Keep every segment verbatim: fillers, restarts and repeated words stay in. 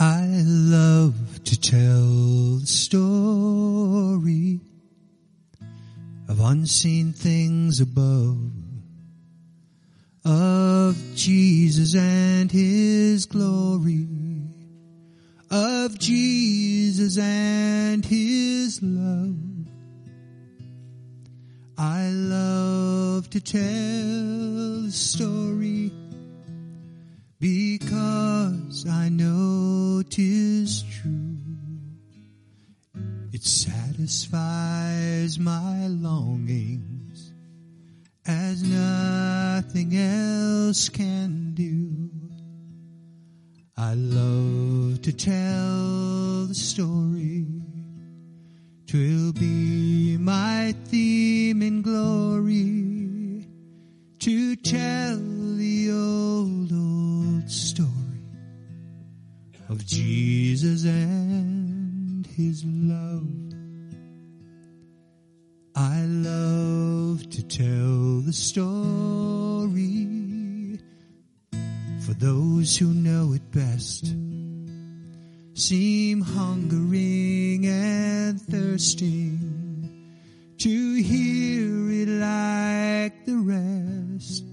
I love to tell the story of unseen things above, of Jesus and His glory, of Jesus and His love. I love to tell the story because I know 'tis true. It satisfies my longings as nothing else can do. I love to tell the story. 'Twill be my theme in glory to tell the old, old story of Jesus and His love. I love to tell the story for those who know it best, seem hungering and thirsting to hear it like the rest.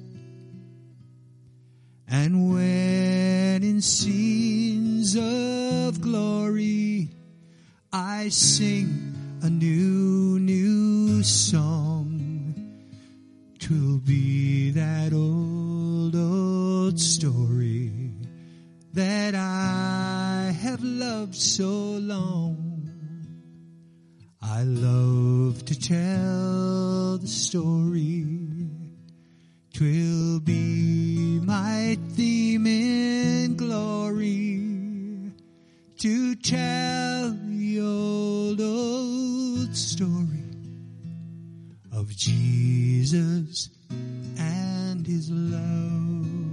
And when in scenes of glory I sing a new, new song, 'twill be that old, old story that I have loved so long. I love to tell the story. 'Twill be my theme in glory to tell the old, old story of Jesus and His love.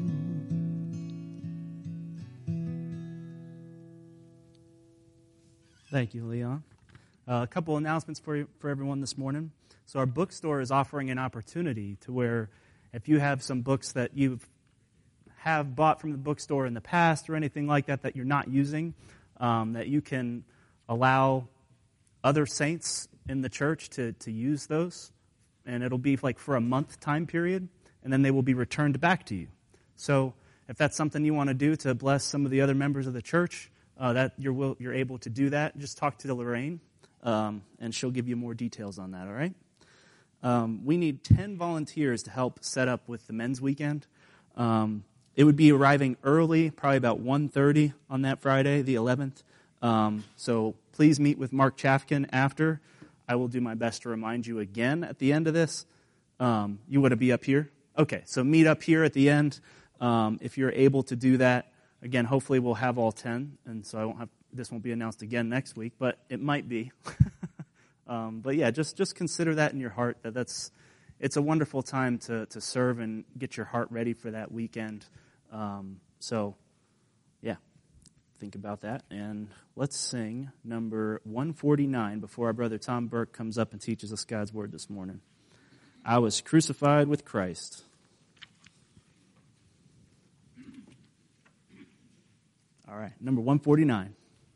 Thank you, Leon. Uh, a couple announcements for you, for everyone this morning. So our bookstore is offering an opportunity to where if you have some books that you have bought from the bookstore in the past or anything like that that you're not using, um, that you can allow other saints in the church to, to use those. And it'll be like for a month time period, and then they will be returned back to you. So if that's something you want to do to bless some of the other members of the church, uh, that you're will, you're able to do that, just talk to Lorraine, um, and she'll give you more details on that, all right? Um, we need ten volunteers to help set up with the men's weekend. Um, it would be arriving early, probably about one thirty on that Friday, the eleventh. Um, so please meet with Mark Chafkin after. I will do my best to remind you again at the end of this. Um, you want to be up here? Okay, so meet up here at the end. Um, if you're able to do that, again, hopefully we'll have all ten, and so I won't have this won't be announced again next week, but it might be. Um, but yeah, just, just consider that in your heart, that that's, it's a wonderful time to, to serve and get your heart ready for that weekend. Um, so yeah, think about that. And let's sing number one forty-nine before our brother Tom Burke comes up and teaches us God's word this morning. I was crucified with Christ. All right, number one forty-nine.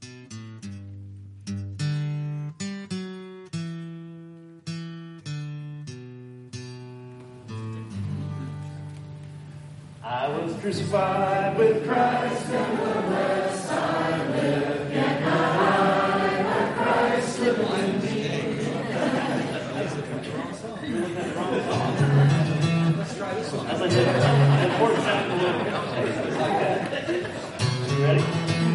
I was crucified with Christ, nevertheless I live, yet not I, but Christ liveth in me. Let's try this one. As I did, an important time to live. You ready?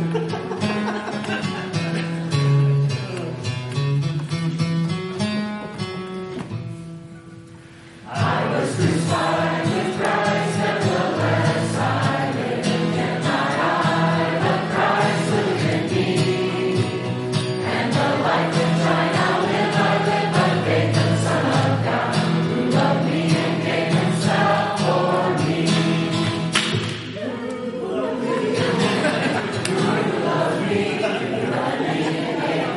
I was crucified with Christ, nevertheless I live, yet not I, but Christ liveth in me. And the life which I now live, I live by faith in the Son of God, who loved me and gave Himself for me. You love me, you love me, you love me and gave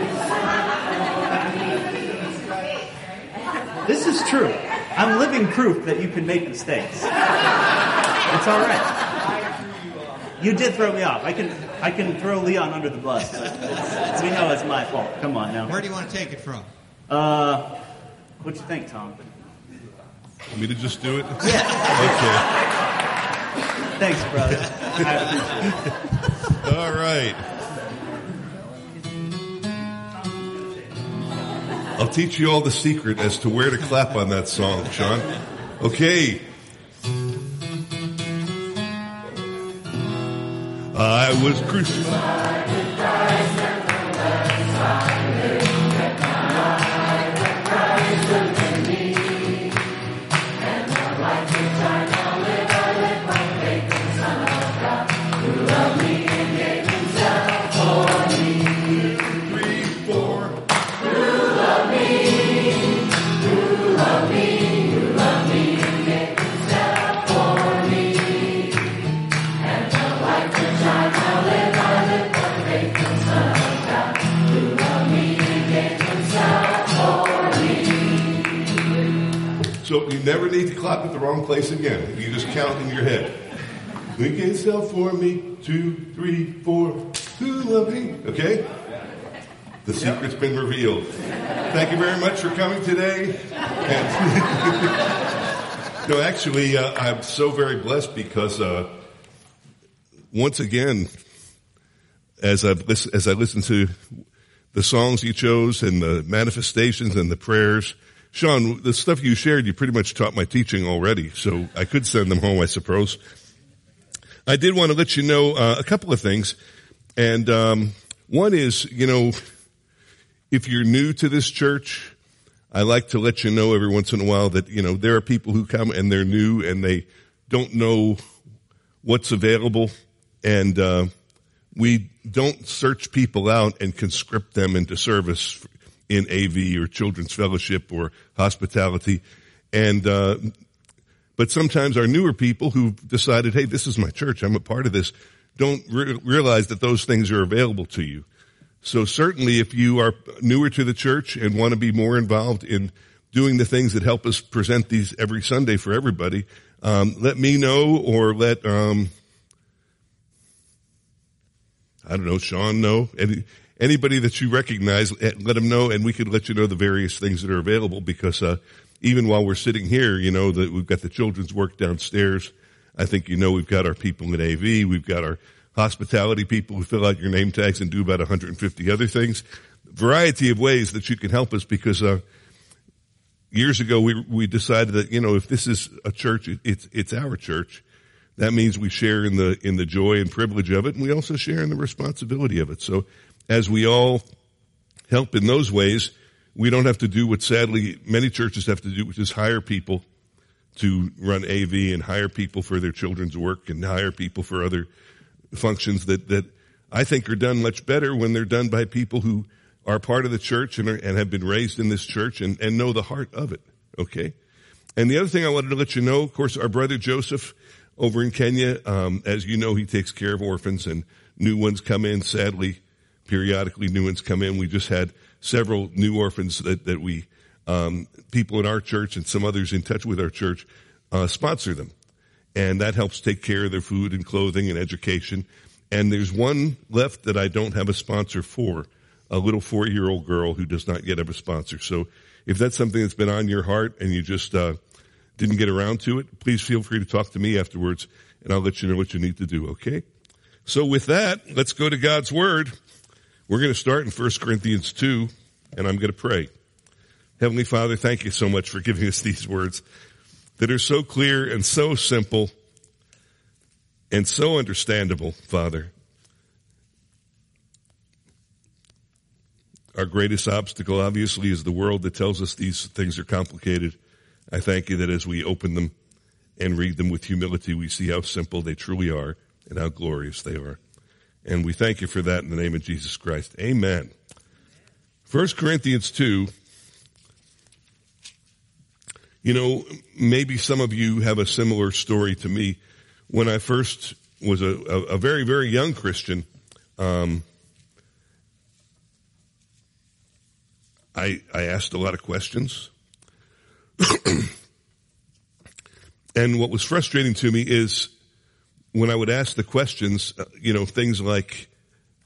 Himself. This is true. I'm living proof that you can make mistakes. It's all right. You did throw me off. I can I can throw Leon under the bus, but it's, we know it's my fault. Come on now. Where do you want to take it from? Uh, what you think, Tom? Want me to just do it? Yeah. Okay. Thanks, brother. I appreciate it. All right. I'll teach you all the secret as to where to clap on that song, Sean. Okay. I was crucified with Christ and the less I live, yet not I, but Christ lives in me. And the life which I now live, I live by faith in the Son of God, who loved me and gave himself for me. Three, four. Who loved me, who loved me, who loved me and gave himself for me. And the life which I now live, I live by faith in the Son of God, who loved me and gave himself for me. So you never need to clap at the wrong place again. You just count in your head. He gave himself for me, two, three, four, who loved me? Okay? The secret's been revealed. Thank you very much for coming today. And no, actually, uh, I'm so very blessed because uh, once again, as I as I listen to the songs you chose and the manifestations and the prayers, Sean, the stuff you shared, you pretty much taught my teaching already, so I could send them home, I suppose. I did want to let you know uh, a couple of things, and um, one is, you know, if you're new to this church, I like to let you know every once in a while that, you know, there are people who come and they're new and they don't know what's available, and uh, we don't search people out and conscript them into service in A V or Children's Fellowship or hospitality. And uh but sometimes our newer people who've decided, hey, this is my church, I'm a part of this, don't re- realize that those things are available to you. So certainly if you are newer to the church and want to be more involved in doing the things that help us present these every Sunday for everybody, um, let me know, or let, um, I don't know, Sean know. Any, anybody that you recognize, let them know, and we could let you know the various things that are available, because uh, even while we're sitting here, you know, that we've got the children's work downstairs. I think you know we've got our people in A V. We've got our hospitality people who fill out your name tags and do about one hundred fifty other things. Variety of ways that you can help us, because uh years ago we we decided that, you know, if this is a church, it, it's it's our church. That means we share in the in the joy and privilege of it, and we also share in the responsibility of it. So as we all help in those ways, we don't have to do what sadly many churches have to do, which is hire people to run A V and hire people for their children's work and hire people for other functions that, that I think are done much better when they're done by people who are part of the church and, are, and have been raised in this church and, and know the heart of it. Okay. And the other thing I wanted to let you know, of course, our brother Joseph over in Kenya, um, as you know, he takes care of orphans, and new ones come in. Sadly, periodically new ones come in. We just had several new orphans that, that we, um, people in our church and some others in touch with our church, uh, sponsor them. And that helps take care of their food and clothing and education. And there's one left that I don't have a sponsor for, a little four-year-old girl who does not yet have a sponsor. So if that's something that's been on your heart and you just, uh, didn't get around to it, please feel free to talk to me afterwards, and I'll let you know what you need to do, okay? So with that, let's go to God's Word. We're going to start in First Corinthians two, and I'm going to pray. Heavenly Father, thank you so much for giving us these words that are so clear and so simple and so understandable, Father. Our greatest obstacle, obviously, is the world that tells us these things are complicated. I thank you that as we open them and read them with humility, we see how simple they truly are and how glorious they are. And we thank you for that in the name of Jesus Christ. Amen. First Corinthians two. You know, maybe some of you have a similar story to me. When I first was a, a, a very, very young Christian, um, I, I asked a lot of questions. And what was frustrating to me is when I would ask the questions, uh, you know, things like,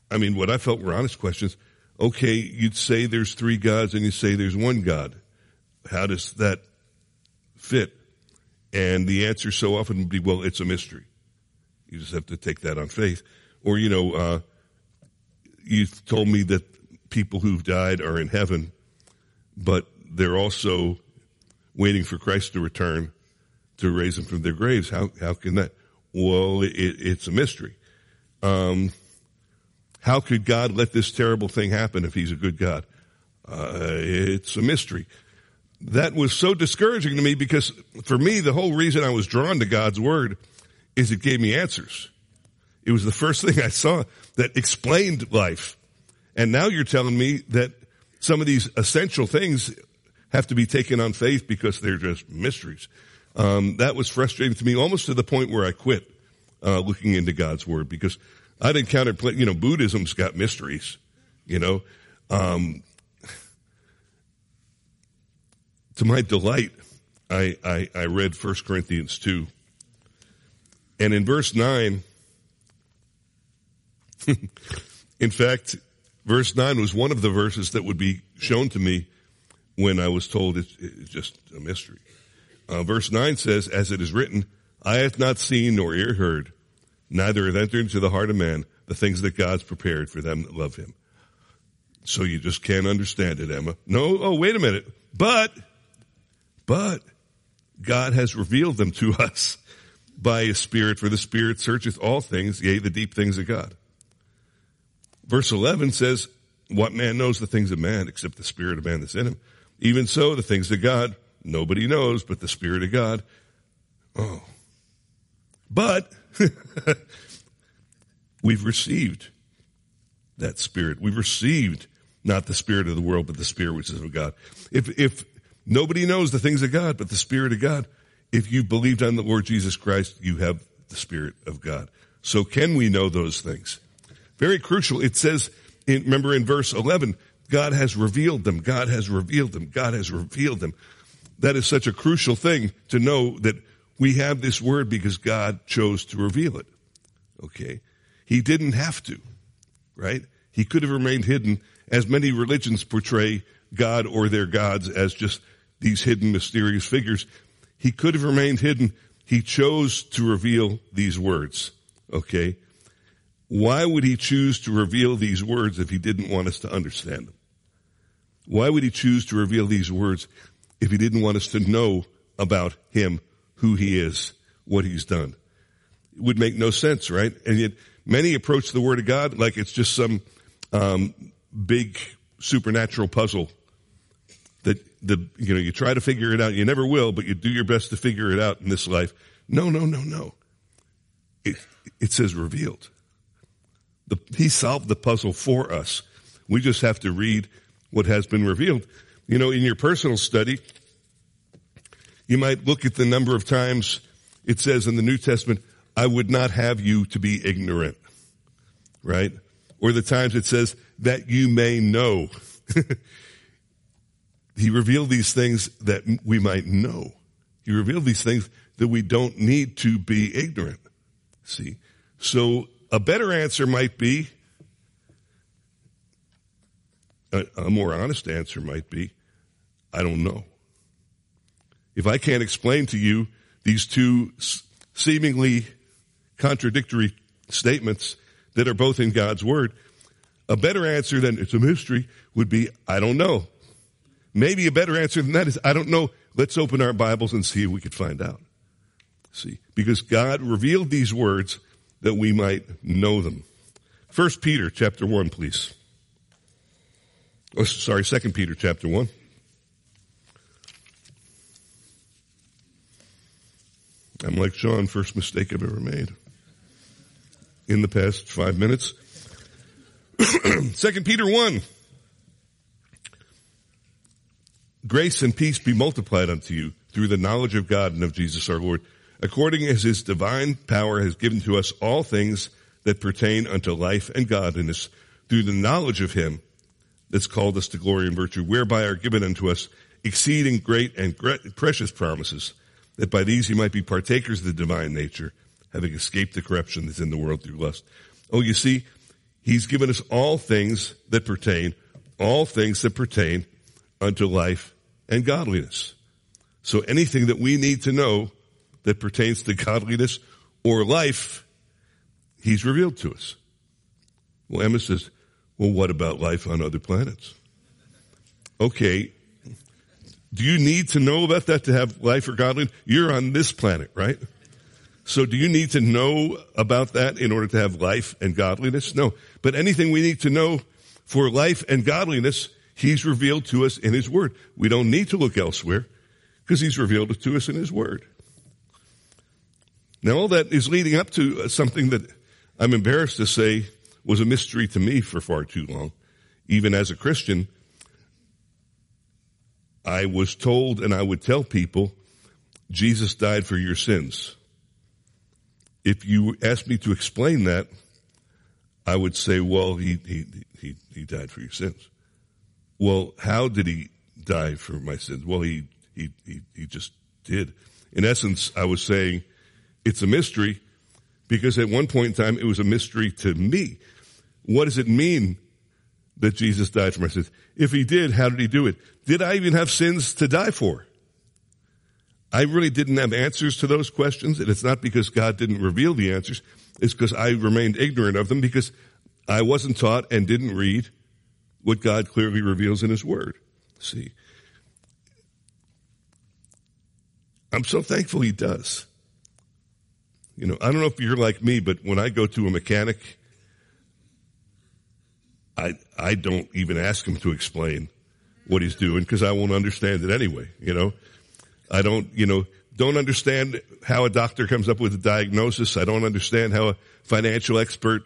I mean, what I felt were honest questions. Okay, you'd say there's three gods and you say there's one God. How does that fit? And the answer so often would be, well, it's a mystery. You just have to take that on faith. Or, you know, uh, you told me that people who've died are in heaven, but they're also waiting for Christ to return to raise them from their graves. How how can that? Well, it, it's a mystery. Um, how could God let this terrible thing happen if he's a good God? Uh, it's a mystery. That was so discouraging to me because for me, the whole reason I was drawn to God's word is it gave me answers. It was the first thing I saw that explained life. And now you're telling me that some of these essential things have to be taken on faith because they're just mysteries. Um, that was frustrating to me, almost to the point where I quit uh, looking into God's word because I'd encountered, you know, Buddhism's got mysteries, you know. Um, to my delight, I, I, I read First Corinthians two. And in verse nine, in fact, verse nine was one of the verses that would be shown to me when I was told it's, it's just a mystery. Uh, verse nine says, as it is written, eye hath not seen nor ear heard, neither hath entered into the heart of man the things that God's prepared for them that love him. So you just can't understand it, Emma. No, oh, wait a minute. But, but, God has revealed them to us by his Spirit, for the Spirit searcheth all things, yea, the deep things of God. Verse eleven says, what man knows the things of man except the spirit of man that's in him? Even so, the things of God, nobody knows but the Spirit of God. Oh. But we've received that Spirit. We've received not the spirit of the world, but the Spirit which is of God. If, if nobody knows the things of God but the Spirit of God, if you believed on the Lord Jesus Christ, you have the Spirit of God. So can we know those things? Very crucial. It says, in, remember in verse eleven, God has revealed them. God has revealed them. God has revealed them. That is such a crucial thing to know that we have this word because God chose to reveal it. Okay. He didn't have to, right? He could have remained hidden, as many religions portray God or their gods as just these hidden, mysterious figures. He could have remained hidden. He chose to reveal these words. Okay. Why would he choose to reveal these words if he didn't want us to understand them? Why would he choose to reveal these words if he didn't want us to know about him, who he is, what he's done? It would make no sense, right? And yet many approach the word of God like it's just some um, big supernatural puzzle that the you know you try to figure it out. You never will, but you do your best to figure it out in this life. No, no, no, no. It, it says revealed. The, he solved the puzzle for us. We just have to read what has been revealed. You know, in your personal study, you might look at the number of times it says in the New Testament, I would not have you to be ignorant, right? Or the times it says that you may know. He revealed these things that we might know. He revealed these things that we don't need to be ignorant. See? So a better answer might be, a, a more honest answer might be, I don't know. If I can't explain to you these two seemingly contradictory statements that are both in God's word, a better answer than it's a mystery would be, I don't know. Maybe a better answer than that is, I don't know. Let's open our Bibles and see if we could find out. See, because God revealed these words that we might know them. First Peter chapter one, please. Oh, sorry, Second Peter chapter one. I'm like Sean, first mistake I've ever made in the past five minutes. Second Peter one. Grace and peace be multiplied unto you through the knowledge of God and of Jesus our Lord, according as his divine power has given to us all things that pertain unto life and godliness, through the knowledge of him that's called us to glory and virtue, whereby are given unto us exceeding great and precious promises, that by these you might be partakers of the divine nature, having escaped the corruption that's in the world through lust. Oh, you see, He's given us all things that pertain, all things that pertain unto life and godliness. So anything that we need to know that pertains to godliness or life, he's revealed to us. Well, Emma says, well, what about life on other planets? Okay. Do you need to know about that to have life or godliness? You're on this planet, right? So do you need to know about that in order to have life and godliness? No. But anything we need to know for life and godliness, he's revealed to us in his word. We don't need to look elsewhere because he's revealed it to us in his word. Now all that is leading up to something that I'm embarrassed to say was a mystery to me for far too long. Even as a Christian, I was told, and I would tell people, Jesus died for your sins. If you asked me to explain that, I would say, well, he, he, he, he died for your sins. Well, how did he die for my sins? Well, he, he, he, he just did. In essence, I was saying it's a mystery because at one point in time, it was a mystery to me. What does it mean that Jesus died for my sins? If he did, how did he do it? Did I even have sins to die for? I really didn't have answers to those questions, and it's not because God didn't reveal the answers. It's because I remained ignorant of them because I wasn't taught and didn't read what God clearly reveals in his word. See, I'm so thankful he does. You know, I don't know if you're like me, but when I go to a mechanic, I I don't even ask him to explain what he's doing because I won't understand it anyway, you know. I don't, you know, don't understand how a doctor comes up with a diagnosis. I don't understand how a financial expert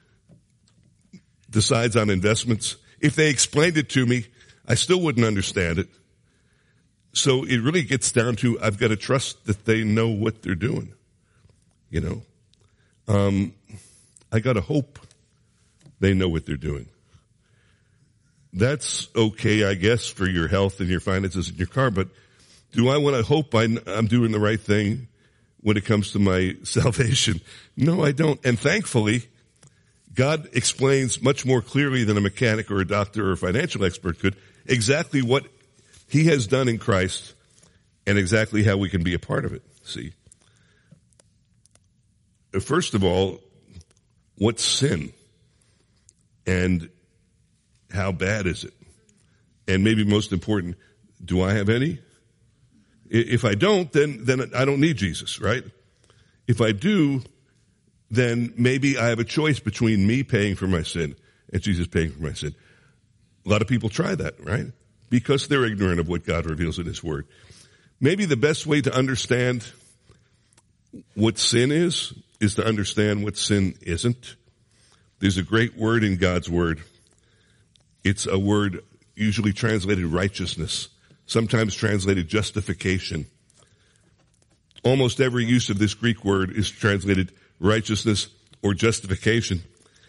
decides on investments. If they explained it to me, I still wouldn't understand it. So it really gets down to I've got to trust that they know what they're doing, you know. Um, I got to hope they know what they're doing. That's okay, I guess, for your health and your finances and your car, but do I want to hope I'm doing the right thing when it comes to my salvation? No, I don't. And thankfully, God explains much more clearly than a mechanic or a doctor or a financial expert could exactly what he has done in Christ and exactly how we can be a part of it. See, first of all, what's sin? And how bad is it? And maybe most important, do I have any? If I don't, then, then I don't need Jesus, right? If I do, then maybe I have a choice between me paying for my sin and Jesus paying for my sin. A lot of people try that, right? Because they're ignorant of what God reveals in his word. Maybe the best way to understand what sin is, is to understand what sin isn't. There's a great word in God's word. It's a word usually translated righteousness, sometimes translated justification. Almost every use of this Greek word is translated righteousness or justification.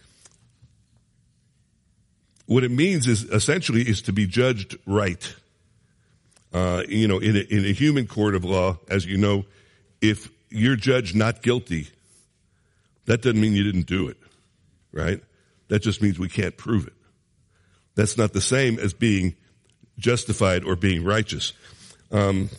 What it means is essentially is to be judged right. Uh, you know, in a, in a human court of law, as you know, if you're judged not guilty, that doesn't mean you didn't do it, right? That just means we can't prove it. That's not the same as being justified or being righteous. Um,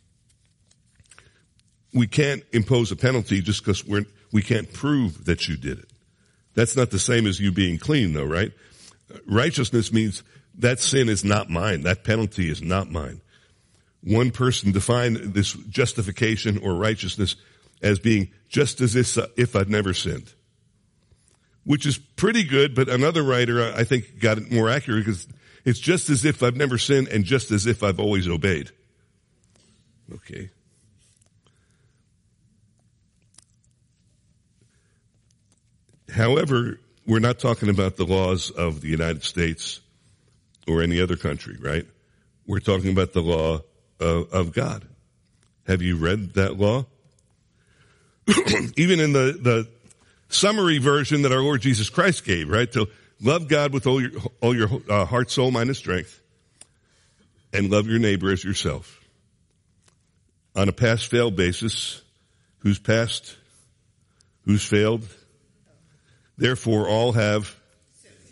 we can't impose a penalty just because we're, we can't prove that you did it. That's not the same as you being clean, though, right? Righteousness means that sin is not mine. That penalty is not mine. One person defined this justification or righteousness as being just as if, if I'd never sinned, which is pretty good, but another writer, I think, got it more accurate because it's just as if I've never sinned and just as if I've always obeyed. Okay. However, we're not talking about the laws of the United States or any other country, right? We're talking about the law of, of God. Have you read that law? Even in the, the summary version that our Lord Jesus Christ gave, right? To love God with all your, all your uh, heart, soul, mind, and strength, and love your neighbor as yourself. On a pass-fail basis, who's passed, who's failed? Therefore, all have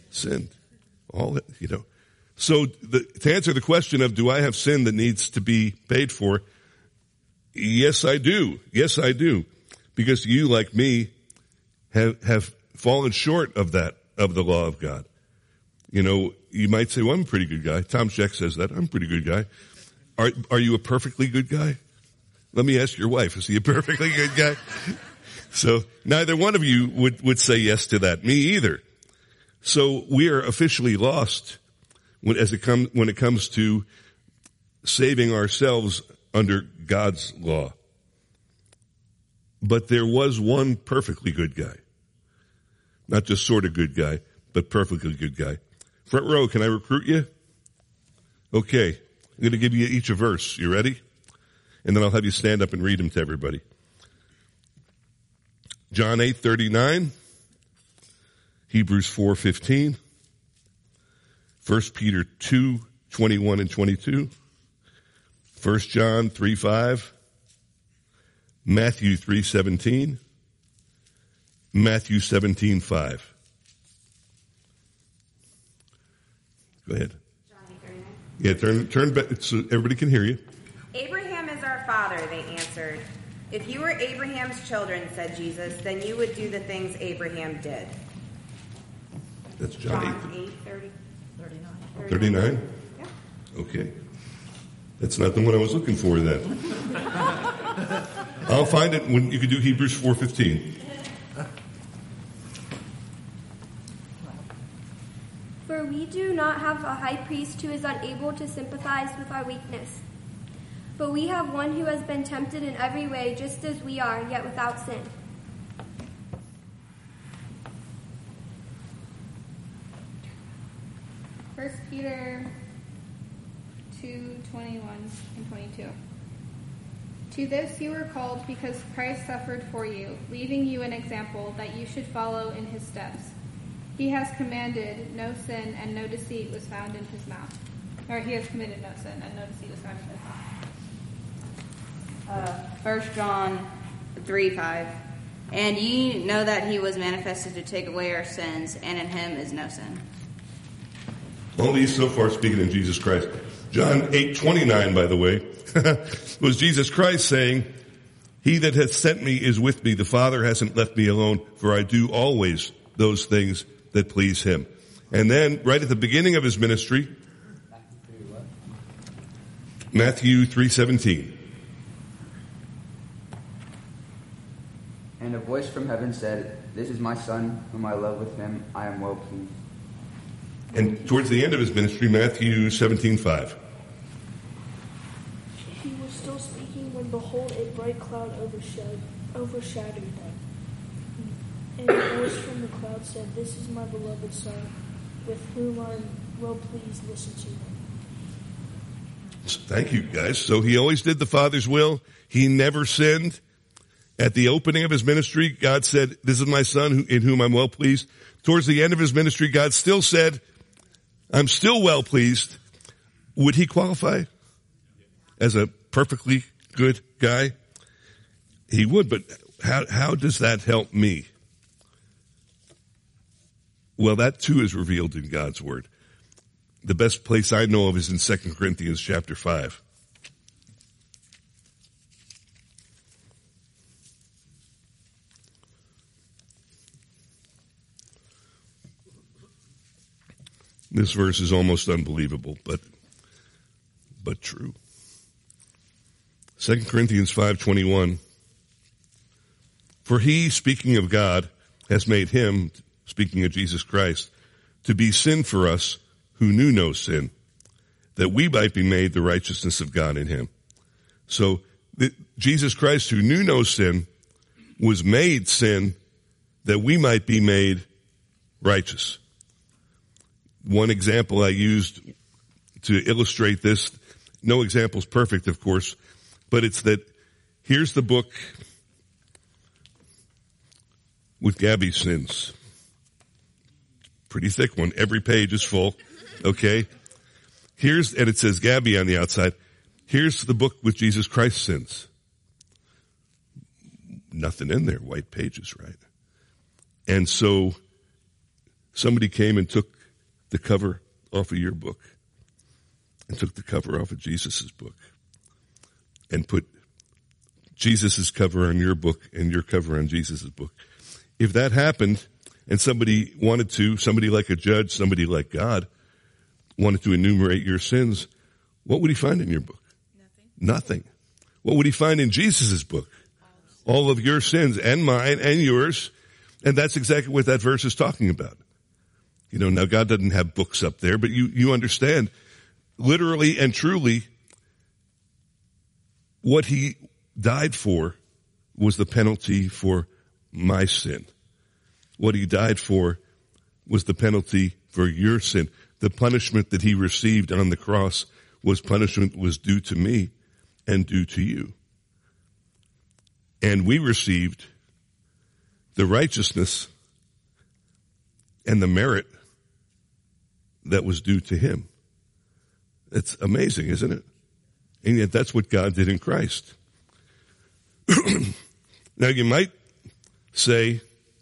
sinned. All, you know. So the, to answer the question of, do I have sin that needs to be paid for? Yes, I do. Yes, I do. Because you, like me, have, have fallen short of that, of the law of God. You know, you might say, well, I'm a pretty good guy. Tom Scheck says that. I'm a pretty good guy. Are, are you a perfectly good guy? Let me ask your wife, is he a perfectly good guy? So neither one of you would, would say yes to that. Me either. So we are officially lost when, as it comes, when it comes to saving ourselves under God's law. But there was one perfectly good guy. Not just sort of good guy, but perfectly good guy. Front row, can I recruit you? Okay. I'm going to give you each a verse. You ready? And then I'll have you stand up and read them to everybody. John eight thirty-nine, Hebrews four fifteen, First Peter two twenty-one and twenty-two, First John three five, Matthew three seventeen, Matthew seventeen five. Go ahead. Yeah, turn turn back so everybody can hear you. Abraham is our father, they answered. If you were Abraham's children, said Jesus, then you would do the things Abraham did. That's John, John eight. eight thirty, thirty-nine. thirty-nine? Yeah. Okay. That's not the one I was looking for then. I'll find it when you can do Hebrews four fifteen. For we do not have a high priest who is unable to sympathize with our weakness. But we have one who has been tempted in every way, just as we are, yet without sin. First Peter two twenty-one and twenty-two. To this you were called because Christ suffered for you, leaving you an example that you should follow in his steps. He has commanded no sin, and no deceit was found in his mouth. Or he has committed no sin, and no deceit was found in his mouth. Uh, First John three five. And ye know that he was manifested to take away our sins, and in him is no sin. All these so far speaking in Jesus Christ. John eight twenty-nine, by the way, was Jesus Christ saying, he that hath sent me is with me. The Father hasn't left me alone, for I do always those things that please him. And then, right at the beginning of his ministry, Matthew three seventeen. And a voice from heaven said, this is my son, whom I love. With him I am well pleased. And towards the end of his ministry, Matthew seventeen five. He was still speaking when, behold, a bright cloud overshadowed, overshadowed them. And a voice from the cloud said, this is my beloved Son, with whom I am well pleased. Listen to him. Thank you, guys. So he always did the Father's will. He never sinned. At the opening of his ministry, God said, this is my Son in whom I'm well pleased. Towards the end of his ministry, God still said, I'm still well pleased. Would he qualify as a perfectly good guy? He would, but how, how does that help me? Well, that too is revealed in God's word. The best place I know of is in Second Corinthians chapter five. This verse is almost unbelievable, but but true. Second Corinthians five twenty-one. For he, speaking of God, has made him, speaking of Jesus Christ, to be sin for us who knew no sin, that we might be made the righteousness of God in him. So the, Jesus Christ, who knew no sin, was made sin that we might be made righteous. One example I used to illustrate this, no example is perfect, of course, but it's that here's the book with Gabby's sins. Pretty thick one. Every page is full. Okay. Here's, and it says Gabby on the outside. Here's the book with Jesus Christ's sins. Nothing in there. White pages, right? And so somebody came and took the cover off of your book and took the cover off of Jesus' book and put Jesus' cover on your book and your cover on Jesus' book. If that happened and somebody wanted to, somebody like a judge, somebody like God, wanted to enumerate your sins, what would he find in your book? Nothing. Nothing. What would he find in Jesus' book? All of your sins and mine and yours. And that's exactly what that verse is talking about. You know, now God doesn't have books up there, but you, you understand literally and truly what he died for was the penalty for my sin. What he died for was the penalty for your sin. The punishment that he received on the cross was punishment was due to me and due to you. And we received the righteousness and the merit that was due to him. It's amazing, isn't it? And yet that's what God did in Christ. Now you might say,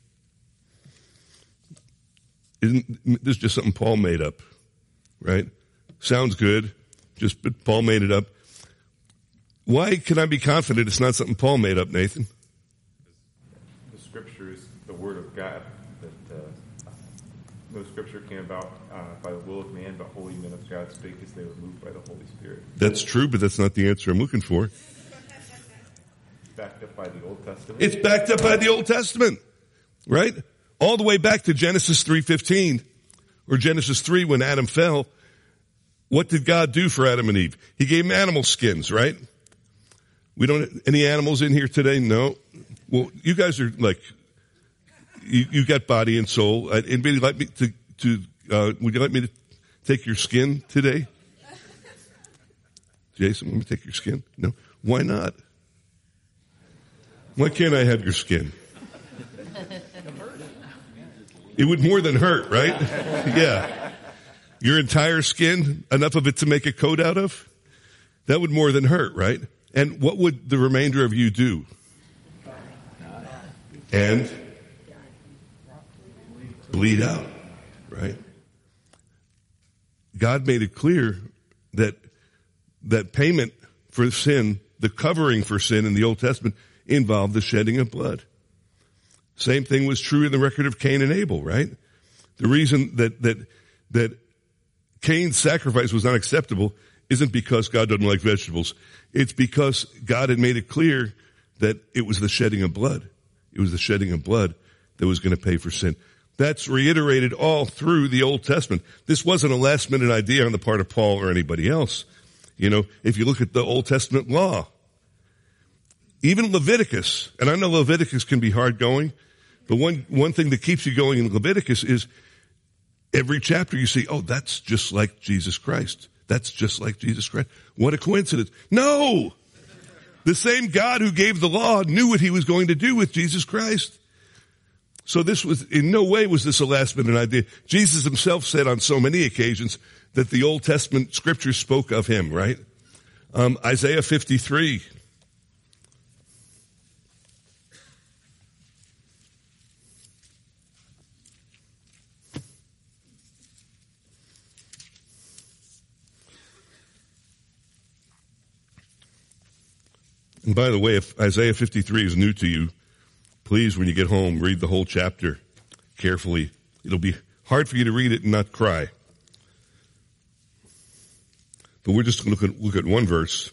isn't this just something Paul made up, right? Sounds good, just but Paul made it up. Why can I be confident it's not something Paul made up, Nathan? The scripture is the word of God. That uh, no scripture came about uh, by the will of man, but holy men of God spake as they were moved by the Holy Spirit. That's true, but that's not the answer I'm looking for. Backed up by the Old Testament. It's backed up by the Old Testament, right? All the way back to Genesis three fifteen, or Genesis three when Adam fell. What did God do for Adam and Eve? He gave them animal skins, right? We don't, any animals in here today? No. Well, you guys are like, you, you got body and soul. Uh, anybody like me to, to, uh, would you like me to take your skin today? Jason, let me take your skin? No. Why not? Why can't I have your skin? It would more than hurt, right? Yeah. Your entire skin, enough of it to make a coat out of? That would more than hurt, right? And what would the remainder of you do? And bleed out, right? God made it clear that that payment for sin, the covering for sin in the Old Testament, involved the shedding of blood. Same thing was true in the record of Cain and Abel, right? The reason that that that Cain's sacrifice was unacceptable isn't because God doesn't like vegetables. It's because God had made it clear that it was the shedding of blood. It was the shedding of blood that was going to pay for sin. That's reiterated all through the Old Testament. This wasn't a last minute idea on the part of Paul or anybody else. You know, if you look at the Old Testament law, even Leviticus, and I know Leviticus can be hard going, but one, one thing that keeps you going in Leviticus is every chapter you see, oh, that's just like Jesus Christ. That's just like Jesus Christ. What a coincidence. No! The same God who gave the law knew what he was going to do with Jesus Christ. So this was, in no way was this a last minute idea. Jesus himself said on so many occasions that the Old Testament scriptures spoke of him, right? Um, Isaiah fifty-three. And by the way, if Isaiah fifty-three is new to you, please, when you get home, read the whole chapter carefully. It'll be hard for you to read it and not cry. But we're just going to look at, look at one verse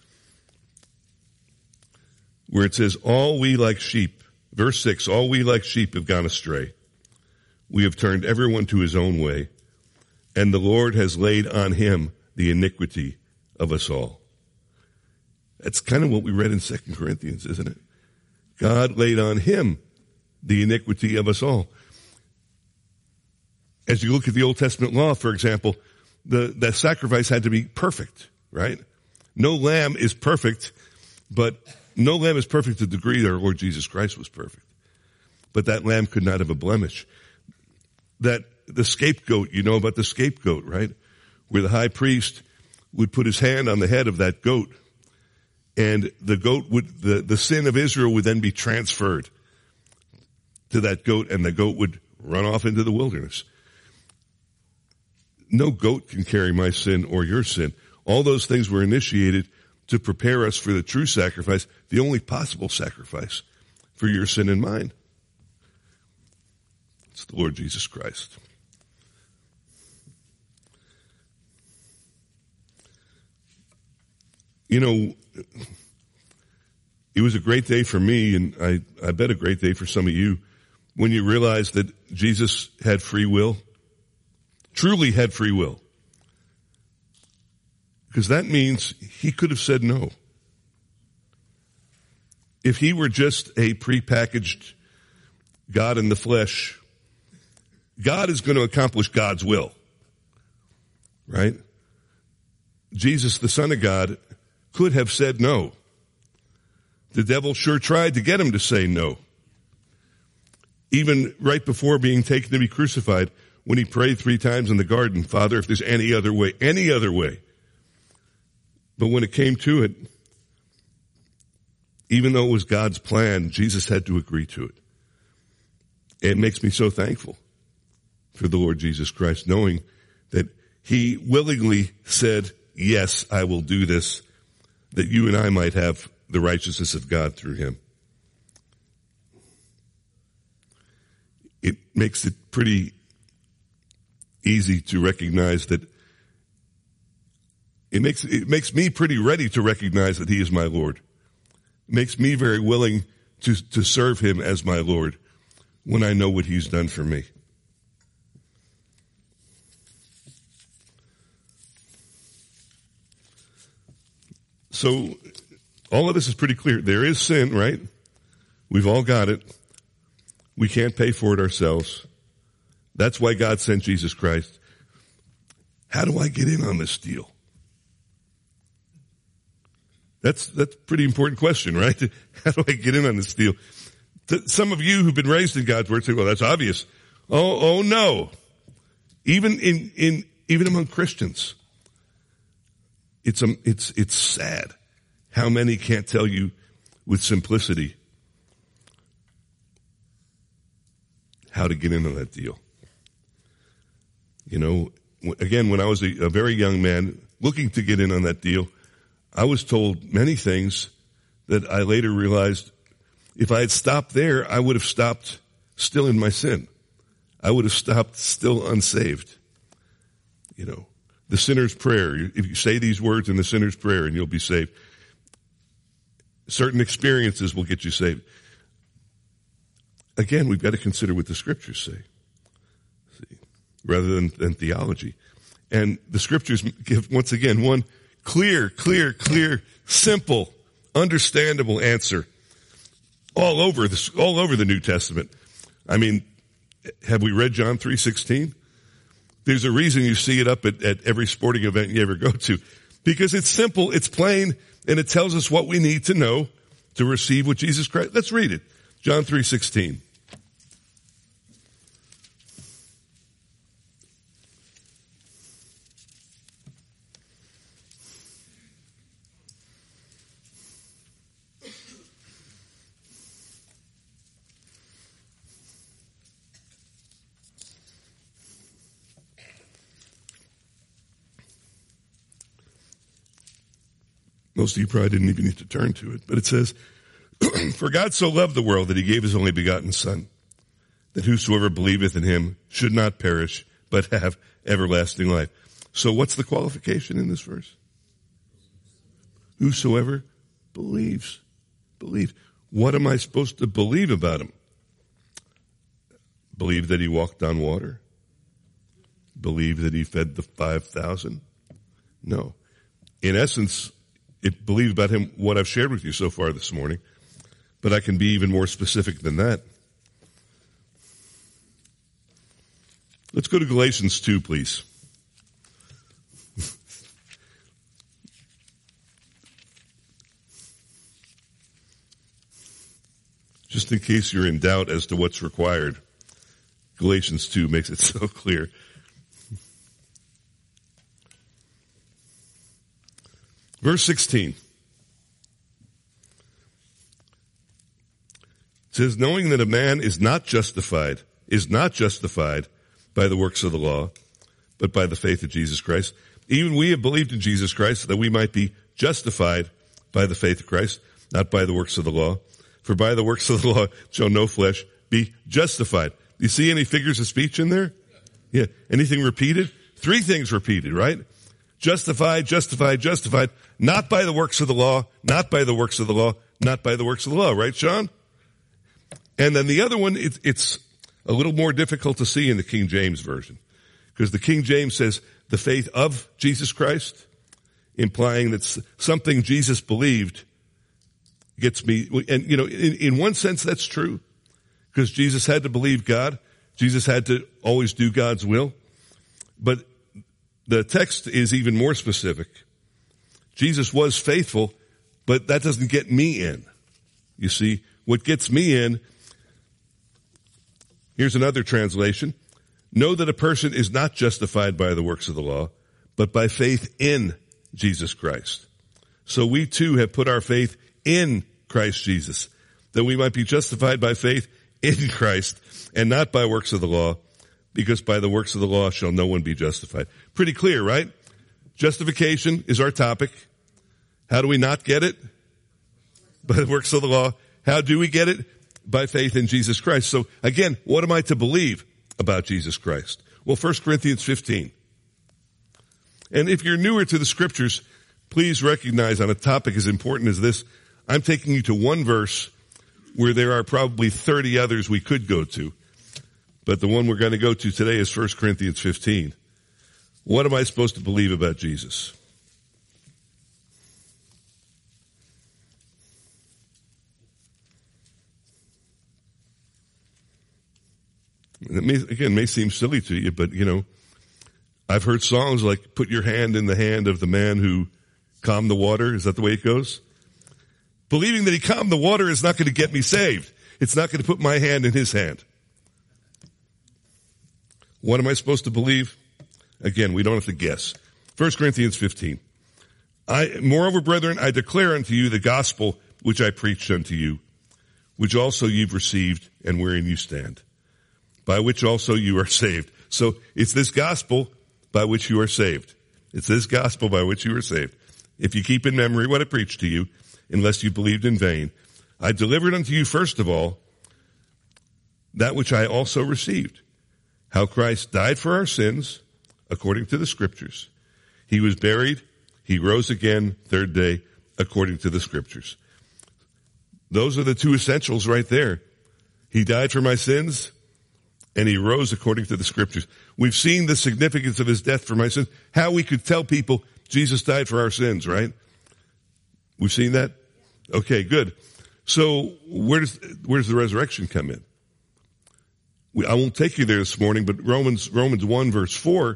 where it says, all we like sheep, verse six, all we like sheep have gone astray. We have turned everyone to his own way, and the Lord has laid on him the iniquity of us all. That's kind of what we read in Second Corinthians, isn't it? God laid on him the iniquity of us all. As you look at the Old Testament law, for example, the, the sacrifice had to be perfect, right? No lamb is perfect, but no lamb is perfect to the degree that our Lord Jesus Christ was perfect. But that lamb could not have a blemish. That, the scapegoat, you know about the scapegoat, right? Where the high priest would put his hand on the head of that goat, and the goat would, the, the sin of Israel would then be transferred to that goat, and the goat would run off into the wilderness. no goat can carry my sin or your sin. All those things were initiated to prepare us for the true sacrifice, the only possible sacrifice for your sin and mine. It's the Lord Jesus Christ. You know, it was a great day for me, and I, I bet a great day for some of you, when you realize that Jesus had free will, truly had free will. Because that means he could have said no. If he were just a prepackaged God in the flesh, God is going to accomplish God's will. Right? Jesus, the Son of God, could have said no. The devil sure tried to get him to say no. Even right before being taken to be crucified, when he prayed three times in the garden, Father, if there's any other way, any other way. But when it came to it, even though it was God's plan, Jesus had to agree to it. It makes me so thankful for the Lord Jesus Christ, knowing that he willingly said, yes, I will do this, that you and I might have the righteousness of God through him. It makes it pretty easy to recognize that it makes, it makes me pretty ready to recognize that he is my Lord. It makes me very willing to, to serve him as my Lord when I know what he's done for me. So, all of this is pretty clear. There is sin, right? We've all got it. We can't pay for it ourselves. That's why God sent Jesus Christ. How do I get in on this deal? That's, that's a pretty important question, right? How do I get in on this deal? Some of you who've been raised in God's word say, well, that's obvious. Oh, oh no. Even in, in, even among Christians, it's, um, it's, it's sad how many can't tell you with simplicity how to get into that deal. You know, again, when I was a, a very young man looking to get in on that deal, I was told many things that I later realized if I had stopped there, I would have stopped still in my sin. I would have stopped still unsaved. You know, the sinner's prayer. If you say these words in the sinner's prayer and you'll be saved. Certain experiences will get you saved. Again, we've got to consider what the scriptures say, see, rather than, than theology. And the scriptures give, once again, one clear, clear, clear, simple, understandable answer all over this, all over the New Testament. I mean, have we read John three sixteen? There's a reason you see it up at, at every sporting event you ever go to. Because it's simple, it's plain, and it tells us what we need to know to receive what Jesus Christ. Let's read it. John three sixteen. Most of you probably didn't even need to turn to it, but it says, for God so loved the world that he gave his only begotten Son, that whosoever believeth in him should not perish, but have everlasting life. So what's the qualification in this verse? Whosoever believes. Believe. What am I supposed to believe about him? Believe that he walked on water? Believe that he fed the five thousand? No. In essence, it believe about him what I've shared with you so far this morning. But I can be even more specific than that. Let's go to Galatians two, please. Just in case you're in doubt as to what's required, Galatians two makes it so clear. Verse sixteen. It says, knowing that a man is not justified, is not justified by the works of the law, but by the faith of Jesus Christ. Even we have believed in Jesus Christ that we might be justified by the faith of Christ, not by the works of the law. For by the works of the law shall no flesh be justified. Do you see any figures of speech in there? Yeah. Anything repeated? Three things repeated, right? Justified, justified, justified, not by the works of the law, not by the works of the law, not by the works of the law, right, Sean? And then the other one, it, it's a little more difficult to see in the King James Version, because the King James says the faith of Jesus Christ, implying that something Jesus believed gets me, and you know, in, in one sense that's true, because Jesus had to believe God. Jesus had to always do God's will. But the text is even more specific. Jesus was faithful, but that doesn't get me in. You see, what gets me in, here's another translation. Know that a person is not justified by the works of the law, but by faith in Jesus Christ. So we too have put our faith in Christ Jesus, that we might be justified by faith in Christ and not by works of the law, because by the works of the law shall no one be justified. Pretty clear, right? Justification is our topic. How do we not get it? By the works of the law. How do we get it? By faith in Jesus Christ. So again, what am I to believe about Jesus Christ? Well, First Corinthians fifteen. And if you're newer to the scriptures, please recognize on a topic as important as this, I'm taking you to one verse where there are probably thirty others we could go to. But the one we're going to go to today is First Corinthians fifteen. What am I supposed to believe about Jesus? It may, again, may seem silly to you, but you know, I've heard songs like, put your hand in the hand of the man who calmed the water. Is that the way it goes? Believing that he calmed the water is not going to get me saved. It's not going to put my hand in his hand. What am I supposed to believe? Again, we don't have to guess. First Corinthians fifteen. I, moreover, brethren, I declare unto you the gospel which I preached unto you, which also you've received and wherein you stand, by which also you are saved. So it's this gospel by which you are saved. It's this gospel by which you are saved. If you keep in memory what I preached to you, unless you believed in vain, I delivered unto you first of all that which I also received, how Christ died for our sins, according to the scriptures. He was buried. He rose again third day, according to the scriptures. Those are the two essentials right there. He died for my sins, and he rose according to the scriptures. We've seen the significance of his death for my sins. How we could tell people Jesus died for our sins, right? We've seen that? Okay, good. So where does, where does the resurrection come in? We, I won't take you there this morning, but Romans, Romans one verse four,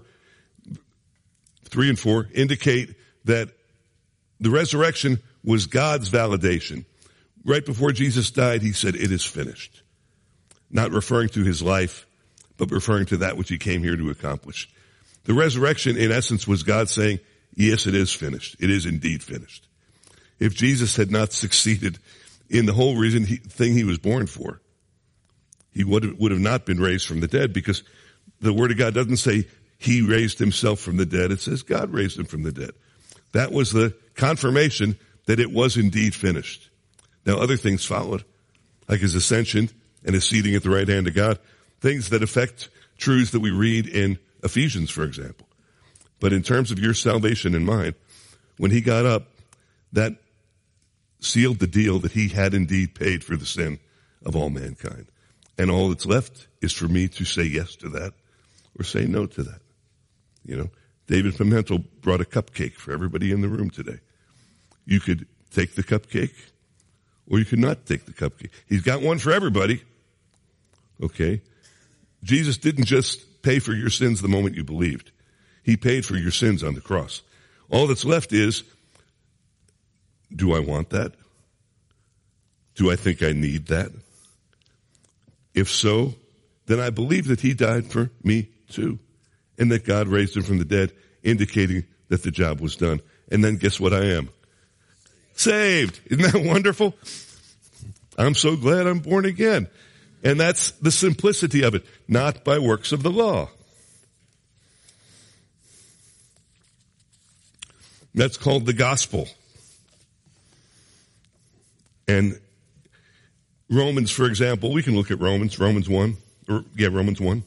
three and four indicate that the resurrection was God's validation. Right before Jesus died, he said, it is finished. Not referring to his life, but referring to that which he came here to accomplish. The resurrection, in essence, was God saying, yes, it is finished. It is indeed finished. If Jesus had not succeeded in the whole reason he, thing he was born for, he would have, would have not been raised from the dead, because the Word of God doesn't say he raised himself from the dead. It says God raised him from the dead. That was the confirmation that it was indeed finished. Now other things followed, like his ascension and his seating at the right hand of God, things that affect truths that we read in Ephesians, for example. But in terms of your salvation and mine, when he got up, that sealed the deal that he had indeed paid for the sin of all mankind. And all that's left is for me to say yes to that or say no to that. You know, David Pimentel brought a cupcake for everybody in the room today. You could take the cupcake or you could not take the cupcake. He's got one for everybody. Okay. Jesus didn't just pay for your sins the moment you believed. He paid for your sins on the cross. All that's left is, do I want that? Do I think I need that? If so, then I believe that he died for me too, and that God raised him from the dead, indicating that the job was done. And then guess what I am? Saved. Isn't that wonderful? I'm so glad I'm born again. And that's the simplicity of it, not by works of the law. That's called the gospel. And Romans, for example, we can look at Romans, Romans one, or yeah, Romans one.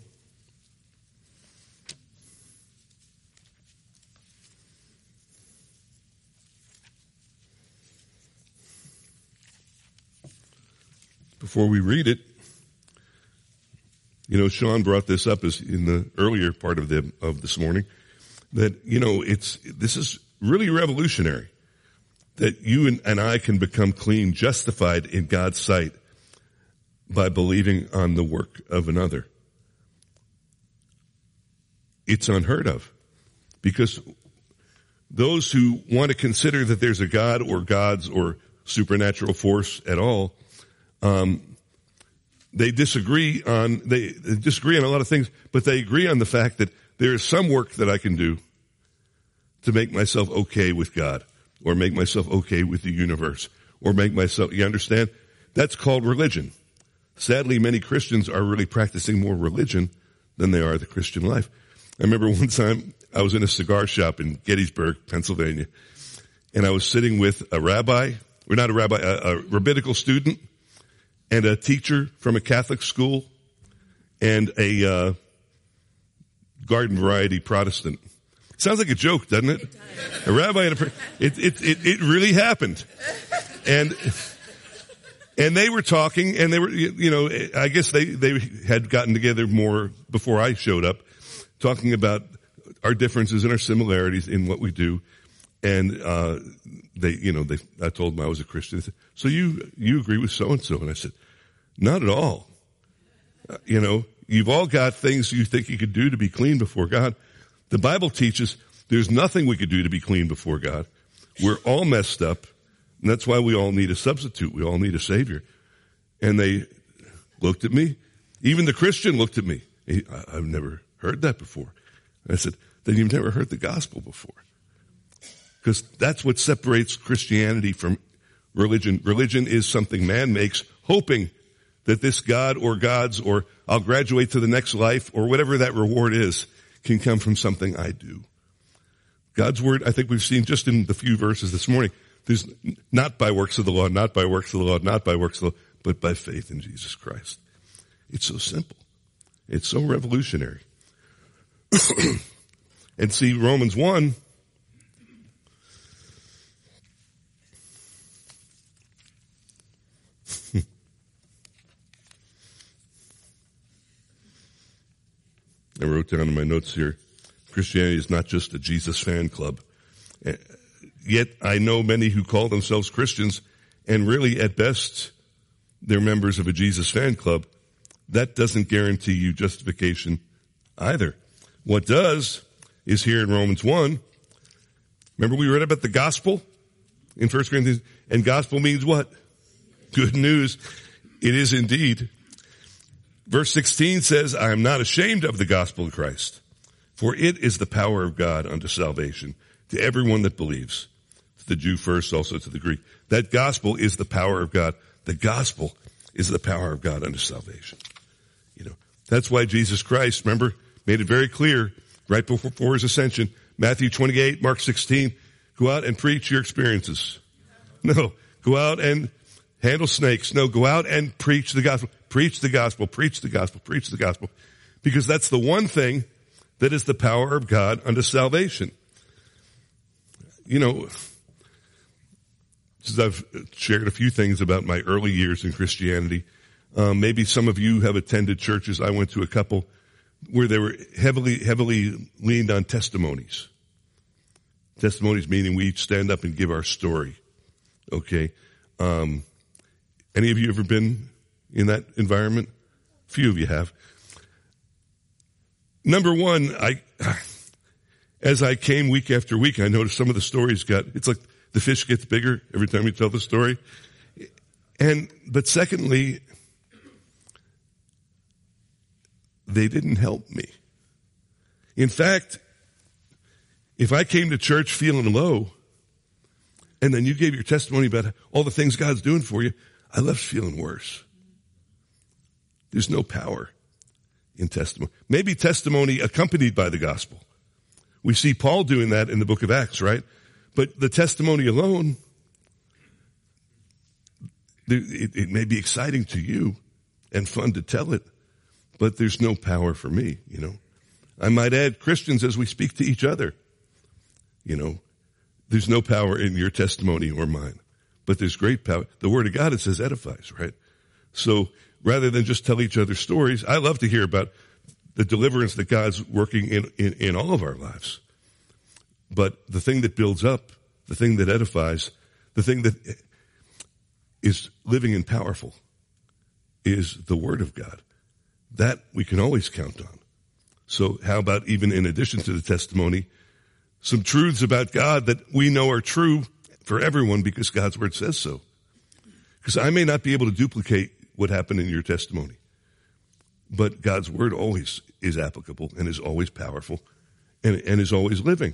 Before we read it, you know, Sean brought this up as in the earlier part of the of this morning, that, you know, it's this is really revolutionary, that you and, and I can become clean, justified in God's sight by believing on the work of another. It's unheard of, because those who want to consider that there's a God or gods or supernatural force at all, um, they disagree on they, they disagree on a lot of things, but they agree on the fact that there is some work that I can do to make myself okay with God, or make myself okay with the universe, or make myself, you understand? That's called religion. Sadly, many Christians are really practicing more religion than they are the Christian life. I remember one time I was in a cigar shop in Gettysburg, Pennsylvania, and I was sitting with a rabbi, or not a rabbi, a, a rabbinical student, and a teacher from a Catholic school, and a uh, garden variety Protestant. Sounds like a joke, doesn't it? it a rabbi and a it, it it it really happened, and and they were talking, and they were, you know, I guess they they had gotten together more before I showed up, talking about our differences and our similarities in what we do, and uh they, you know, they I told them I was a Christian. They said, so you you agree with so and so? And I said, not at all. Uh, you know, you've all got things you think you could do to be clean before God. The Bible teaches there's nothing we could do to be clean before God. We're all messed up, and that's why we all need a substitute. We all need a Savior. And they looked at me. Even the Christian looked at me. He, I, I've never heard that before. And I said, then you've never heard the gospel before. Because that's what separates Christianity from religion. Religion is something man makes, hoping that this God or gods or I'll graduate to the next life or whatever that reward is can come from something I do. God's word, I think we've seen just in the few verses this morning, there's not by works of the law, not by works of the law, not by works of the law, but by faith in Jesus Christ. It's so simple. It's so revolutionary. And see, Romans one, I wrote down in my notes here, Christianity is not just a Jesus fan club. Yet I know many who call themselves Christians, and really at best they're members of a Jesus fan club. That doesn't guarantee you justification either. What does is here in Romans one, remember we read about the gospel in First Corinthians, and gospel means what? Good news. It is indeed. Verse sixteen says, I am not ashamed of the gospel of Christ, for it is the power of God unto salvation to everyone that believes, to the Jew first, also to the Greek. That gospel is the power of God. The gospel is the power of God unto salvation. You know, that's why Jesus Christ, remember, made it very clear right before his ascension, Matthew twenty-eight, Mark sixteen, go out and preach your experiences. No, go out and handle snakes. No, go out and preach the gospel. Preach the gospel, preach the gospel, preach the gospel. Because that's the one thing that is the power of God unto salvation. You know, since I've shared a few things about my early years in Christianity, um, maybe some of you have attended churches. I went to a couple where they were heavily, heavily leaned on testimonies. Testimonies meaning we each stand up and give our story. Okay. Um, any of you ever been in that environment? Few of you have. Number one, I, as I came week after week, I noticed some of the stories got, it's like the fish gets bigger every time you tell the story. And, but secondly, they didn't help me. In fact, if I came to church feeling low, and then you gave your testimony about all the things God's doing for you, I left feeling worse. There's no power in testimony. Maybe testimony accompanied by the gospel. We see Paul doing that in the book of Acts, right? But the testimony alone, it, it may be exciting to you and fun to tell it, but there's no power for me, you know. I might add Christians as we speak to each other, you know. There's no power in your testimony or mine, but there's great power. The Word of God, it says, edifies, right? So rather than just tell each other stories, I love to hear about the deliverance that God's working in, in, in all of our lives. But the thing that builds up, the thing that edifies, the thing that is living and powerful is the Word of God. That we can always count on. So how about even in addition to the testimony, some truths about God that we know are true for everyone because God's Word says so. Because I may not be able to duplicate what happened in your testimony, but God's Word always is applicable and is always powerful and, and is always living.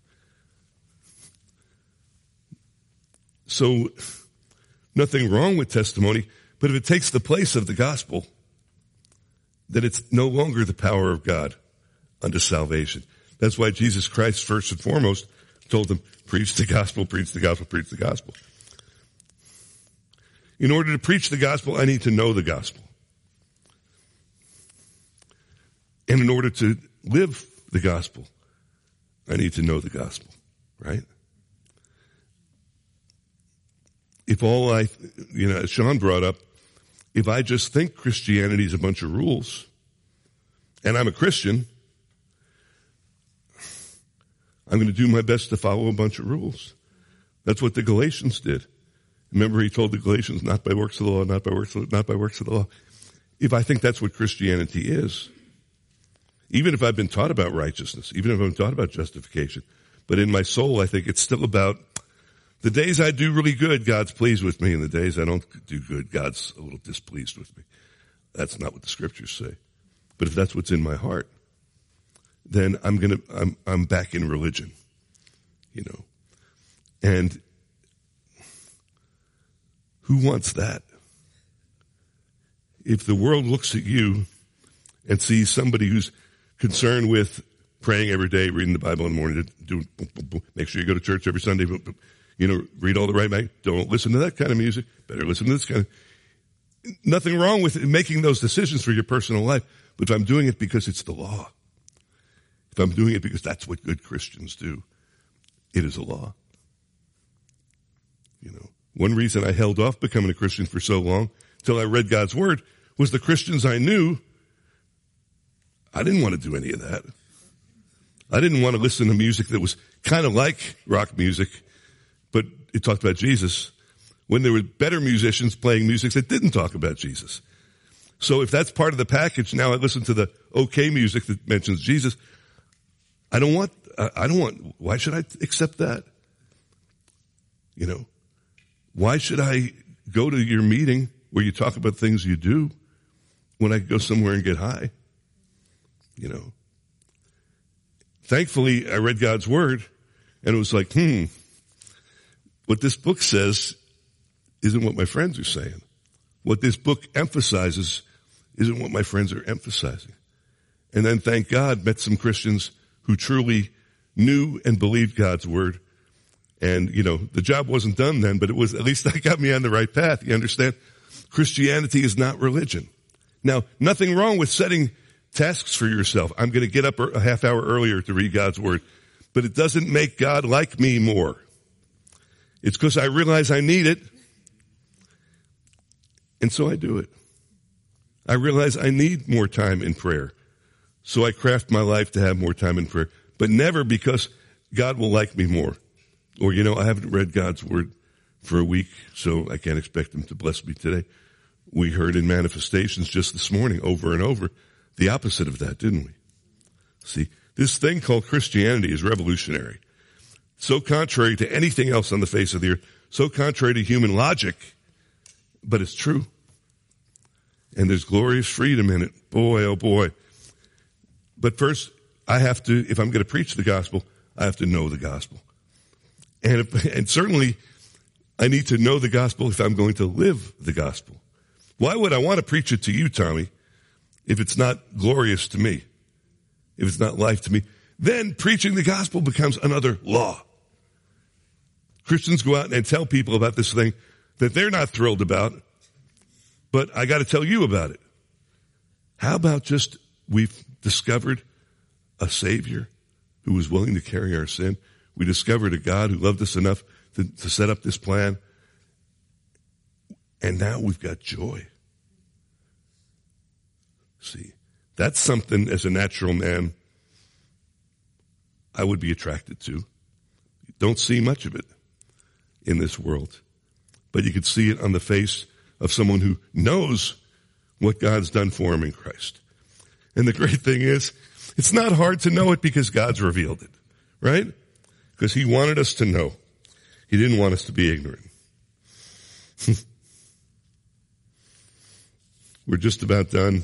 So nothing wrong with testimony, but if it takes the place of the gospel, then it's no longer the power of God unto salvation. That's why Jesus Christ, first and foremost, told them, preach the gospel, preach the gospel, preach the gospel. In order to preach the gospel, I need to know the gospel. And in order to live the gospel, I need to know the gospel, right? If all I, you know, as Sean brought up, if I just think Christianity is a bunch of rules, and I'm a Christian, I'm going to do my best to follow a bunch of rules. That's what the Galatians did. Remember, he told the Galatians, not by works of the law, not by works of, not by works of the law. If I think that's what Christianity is, even if I've been taught about righteousness, even if I've been taught about justification, but in my soul, I think it's still about the days I do really good, God's pleased with me, and the days I don't do good, God's a little displeased with me. That's not what the scriptures say. But if that's what's in my heart, then I'm gonna, I'm, I'm back in religion, you know. And who wants that? If the world looks at you and sees somebody who's concerned with praying every day, reading the Bible in the morning, do, make sure you go to church every Sunday, you know, read all the right mag, don't listen to that kind of music, better listen to this kind of, nothing wrong with making those decisions for your personal life, but if I'm doing it because it's the law, if I'm doing it because that's what good Christians do, it is a law. You know, one reason I held off becoming a Christian for so long, till I read God's Word, was the Christians I knew, I didn't want to do any of that. I didn't want to listen to music that was kind of like rock music, but it talked about Jesus, when there were better musicians playing music that didn't talk about Jesus. So if that's part of the package, now I listen to the okay music that mentions Jesus. I don't want, I don't want, why should I accept that? You know, why should I go to your meeting where you talk about things you do when I could go somewhere and get high? You know, thankfully I read God's Word and it was like, hmm, what this book says isn't what my friends are saying. What this book emphasizes isn't what my friends are emphasizing. And then thank God, met some Christians who truly knew and believed God's Word. And, you know, the job wasn't done then, but it was, at least that got me on the right path. You understand? Christianity is not religion. Now, nothing wrong with setting tasks for yourself. I'm going to get up a half hour earlier to read God's Word, but it doesn't make God like me more. It's because I realize I need it, and so I do it. I realize I need more time in prayer, so I craft my life to have more time in prayer, but never because God will like me more. Or, you know, I haven't read God's Word for a week, so I can't expect Him to bless me today. We heard in Manifestations just this morning over and over the opposite of that, didn't we? See, this thing called Christianity is revolutionary. So contrary to anything else on the face of the earth, so contrary to human logic, but it's true. And there's glorious freedom in it. Boy, oh boy. But first, I have to, if I'm going to preach the gospel, I have to know the gospel. And, if, and certainly, I need to know the gospel if I'm going to live the gospel. Why would I want to preach it to you, Tommy, if it's not glorious to me? If it's not life to me? Then preaching the gospel becomes another law. Christians go out and tell people about this thing that they're not thrilled about, but I got to tell you about it. How about just we've discovered a Savior who was willing to carry our sin. We discovered a God who loved us enough to, to set up this plan. And now we've got joy. See, that's something as a natural man I would be attracted to. Don't see much of it in this world. But you could see it on the face of someone who knows what God's done for him in Christ. And the great thing is, it's not hard to know it because God's revealed it, right? Because he wanted us to know. He didn't want us to be ignorant. We're just about done.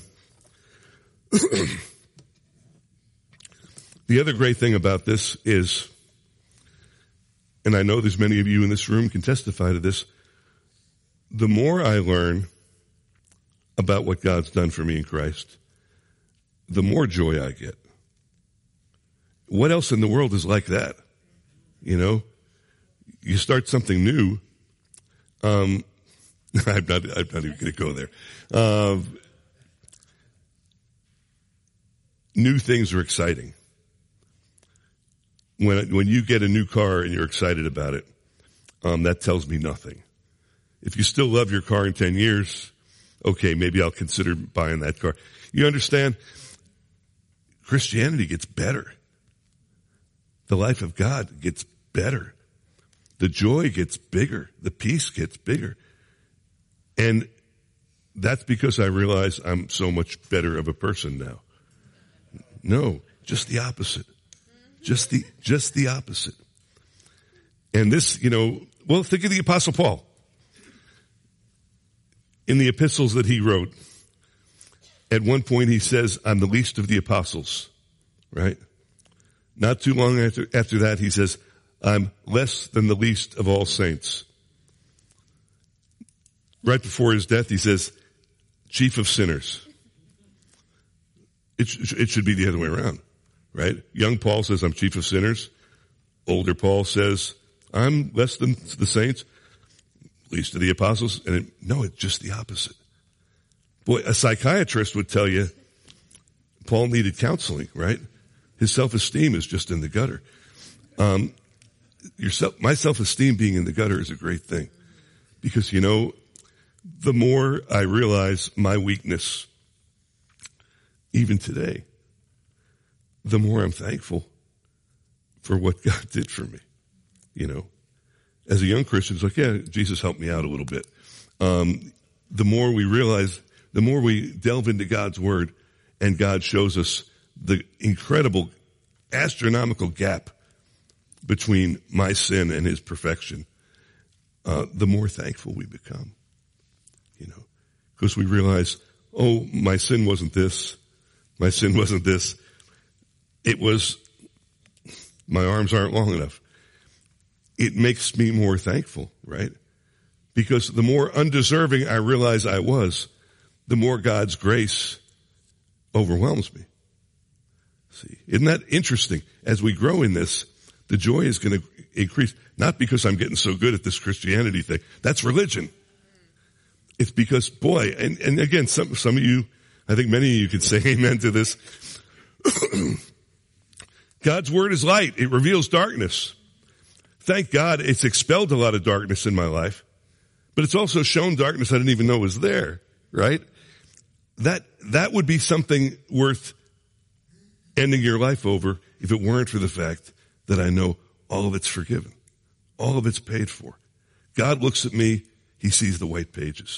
The other great thing about this is, and I know there's many of you in this room can testify to this, the more I learn about what God's done for me in Christ, the more joy I get. What else in the world is like that? You know, you start something new. Um, I'm not, I'm not even going to go there. Uh, new things are exciting. When, when you get a new car and you're excited about it, um, that tells me nothing. If you still love your car in ten years, okay, maybe I'll consider buying that car. You understand? Christianity gets better. The life of God gets better. The joy gets bigger. The peace gets bigger. And that's because I realize I'm so much better of a person now. No, just the opposite. Just the, just the opposite. And this, you know, well, think of the Apostle Paul. In the epistles that he wrote, at one point he says, I'm the least of the apostles, right? Not too long after, after that he says, I'm less than the least of all saints. Right before his death he says, chief of sinners. It, sh- it should be the other way around, right? Young Paul says, I'm chief of sinners. Older Paul says, I'm less than the saints. Least of the apostles, and it, no, it's just the opposite. Boy, a psychiatrist would tell you Paul needed counseling, right? His self-esteem is just in the gutter. Um, your self, my self-esteem being in the gutter is a great thing because, you know, the more I realize my weakness, even today, the more I'm thankful for what God did for me, you know. As a young Christian, it's like, yeah, Jesus helped me out a little bit. Um, the more we realize, the more we delve into God's Word, and God shows us the incredible, astronomical gap between my sin and His perfection, uh, the more thankful we become. You know, because we realize, oh, my sin wasn't this, my sin wasn't this. It was, my arms aren't long enough. It makes me more thankful, right? Because the more undeserving I realize I was, the more God's grace overwhelms me. See, isn't that interesting? As we grow in this, the joy is going to increase. Not because I'm getting so good at this Christianity thing. That's religion. It's because, boy, and, and again, some, some of you, I think many of you could say amen to this. God's Word is light. It reveals darkness. Thank God it's expelled a lot of darkness in my life, but it's also shown darkness I didn't even know was there, right? That, that would be something worth ending your life over if it weren't for the fact that I know all of it's forgiven. All of it's paid for. God looks at me, He sees the white pages.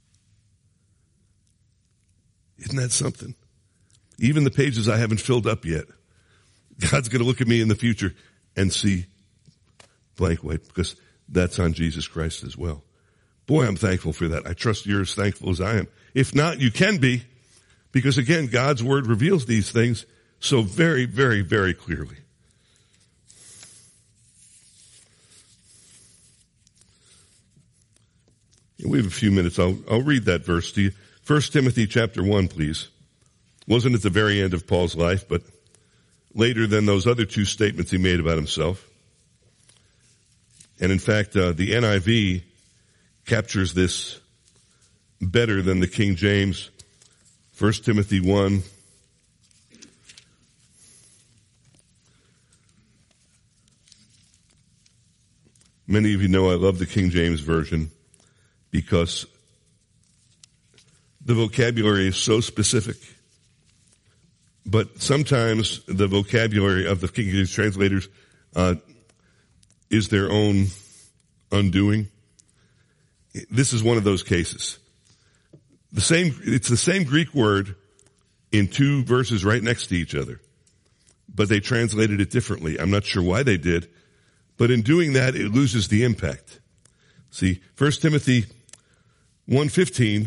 Isn't that something? Even the pages I haven't filled up yet, God's going to look at me in the future and see blank white, because that's on Jesus Christ as well. Boy, I'm thankful for that. I trust you're as thankful as I am. If not, you can be, because again, God's Word reveals these things so very, very, very clearly. We have a few minutes. I'll, I'll read that verse to you. First Timothy chapter one, please. Wasn't at the very end of Paul's life, but later than those other two statements he made about himself. And in fact, uh, the N I V captures this better than the King James. First Timothy one. Many of you know I love the King James Version because the vocabulary is so specific. But sometimes the vocabulary of the King James translators uh, is their own undoing. This is one of those cases. The same, it's the same Greek word in two verses right next to each other, but they translated it differently. I'm not sure why they did, but in doing that, it loses the impact. See, First Timothy one fifteen.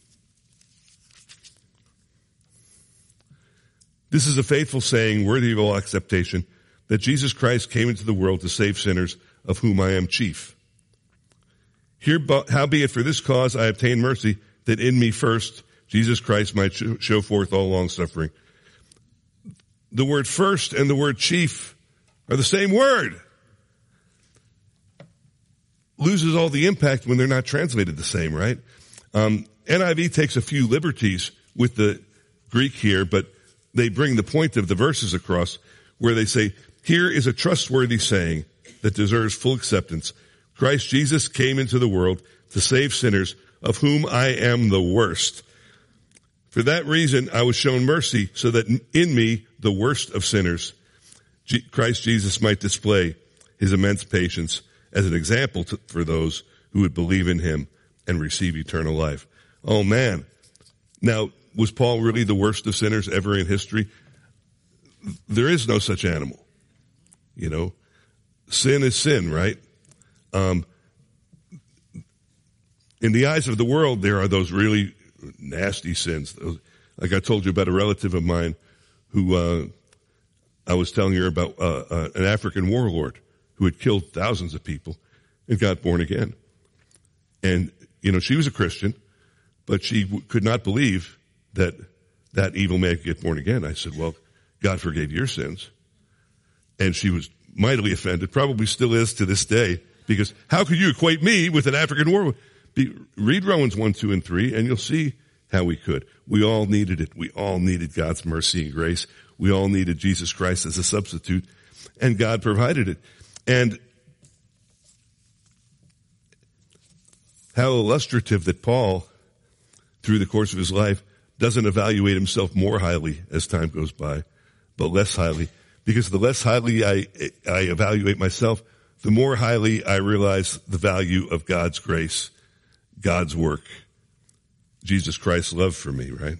This is a faithful saying, worthy of all acceptation, that Jesus Christ came into the world to save sinners, of whom I am chief. Here, howbeit for this cause I obtain mercy, that in me first Jesus Christ might show forth all long suffering. The word first and the word chief are the same word. Loses all the impact when they're not translated the same, right? Um, N I V takes a few liberties with the Greek here, but they bring the point of the verses across where they say, here is a trustworthy saying that deserves full acceptance. Christ Jesus came into the world to save sinners, of whom I am the worst. For that reason, I was shown mercy, so that in me, the worst of sinners, G- Christ Jesus might display his immense patience as an example to, for those who would believe in him and receive eternal life. Oh man. Now, was Paul really the worst of sinners ever in history? There is no such animal. You know, sin is sin, right? Um, in the eyes of the world, there are those really nasty sins. Like I told you about a relative of mine who, uh, I was telling her about, uh, uh, an African warlord who had killed thousands of people and got born again. And, you know, she was a Christian, but she w- could not believe that that evil man could get born again. I said, well, God forgave your sins. And she was mightily offended, probably still is to this day, because how could you equate me with an African warlord? Be, read Romans one, two, and three, and you'll see how we could. We all needed it. We all needed God's mercy and grace. We all needed Jesus Christ as a substitute, and God provided it. And how illustrative that Paul, through the course of his life, doesn't evaluate himself more highly as time goes by, but less highly. Because the less highly I, I evaluate myself, the more highly I realize the value of God's grace, God's work, Jesus Christ's love for me, right?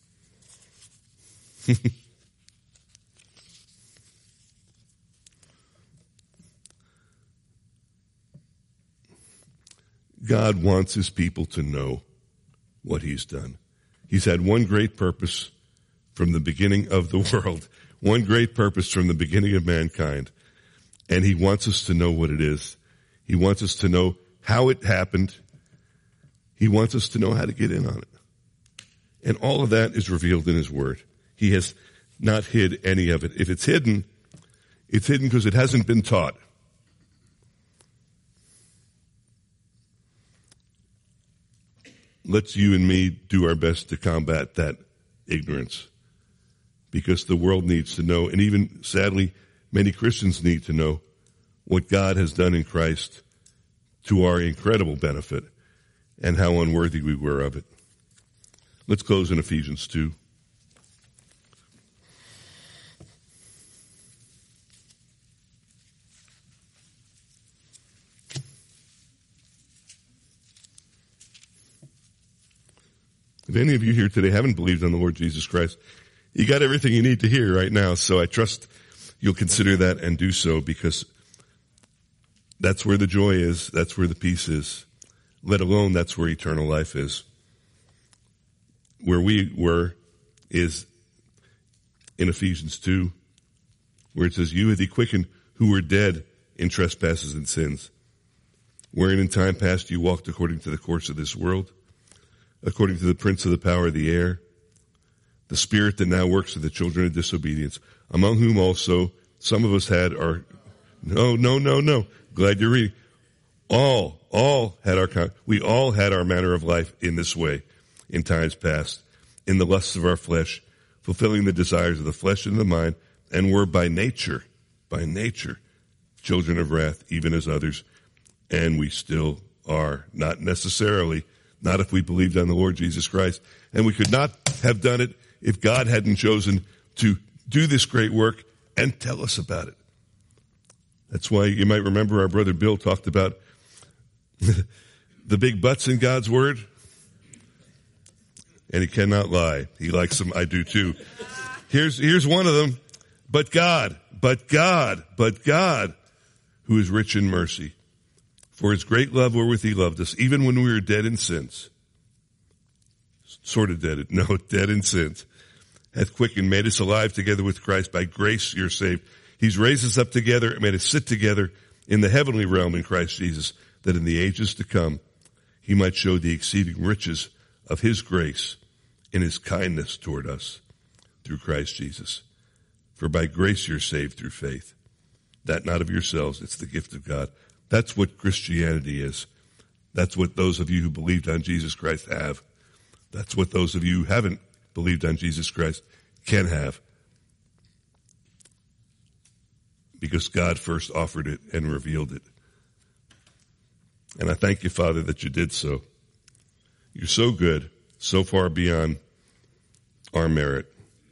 God wants his people to know what he's done. He's had one great purpose from the beginning of the world, one great purpose from the beginning of mankind, and he wants us to know what it is. He wants us to know how it happened. He wants us to know how to get in on it. And all of that is revealed in his word. He has not hid any of it. If it's hidden, it's hidden because it hasn't been taught. Let's you and me do our best to combat that ignorance, because the world needs to know, and even sadly, many Christians need to know what God has done in Christ to our incredible benefit and how unworthy we were of it. Let's close in Ephesians two. If any of you here today haven't believed on the Lord Jesus Christ, you got everything you need to hear right now. So I trust you'll consider that and do so, because that's where the joy is. That's where the peace is. Let alone that's where eternal life is. Where we were is in Ephesians two, where it says, you hath he quickened who were dead in trespasses and sins, wherein in time past you walked according to the course of this world, according to the prince of the power of the air, the spirit that now works in the children of disobedience, among whom also some of us had our, no, no, no, no, glad you're reading, all, all had our, we all had our manner of life in this way in times past, in the lusts of our flesh, fulfilling the desires of the flesh and the mind, and were by nature, by nature, children of wrath, even as others. And we still are, not necessarily, not if we believed on the Lord Jesus Christ. And we could not have done it if God hadn't chosen to do this great work and tell us about it. That's why you might remember our brother Bill talked about the big butts in God's word. And he cannot lie. He likes them. I do too. Here's, here's one of them. But God, but God, but God, who is rich in mercy, for his great love wherewith he loved us, even when we were dead in sins. Sort of dead. No, dead in sins. Hath quickened, made us alive together with Christ. By grace you're saved. He's raised us up together and made us sit together in the heavenly realm in Christ Jesus, that in the ages to come he might show the exceeding riches of his grace in his kindness toward us through Christ Jesus. For by grace you're saved through faith. That not of yourselves, it's the gift of God. That's what Christianity is. That's what those of you who believed on Jesus Christ have. That's what those of you who haven't believed on Jesus Christ can have. Because God first offered it and revealed it. And I thank you, Father, that you did so. You're so good, so far beyond our merit.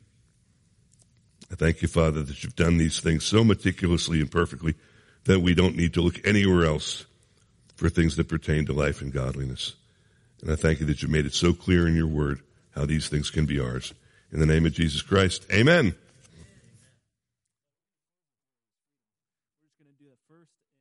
I thank you, Father, that you've done these things so meticulously and perfectly that we don't need to look anywhere else for things that pertain to life and godliness. And I thank you that you made it so clear in your word how these things can be ours. In the name of Jesus Christ, amen.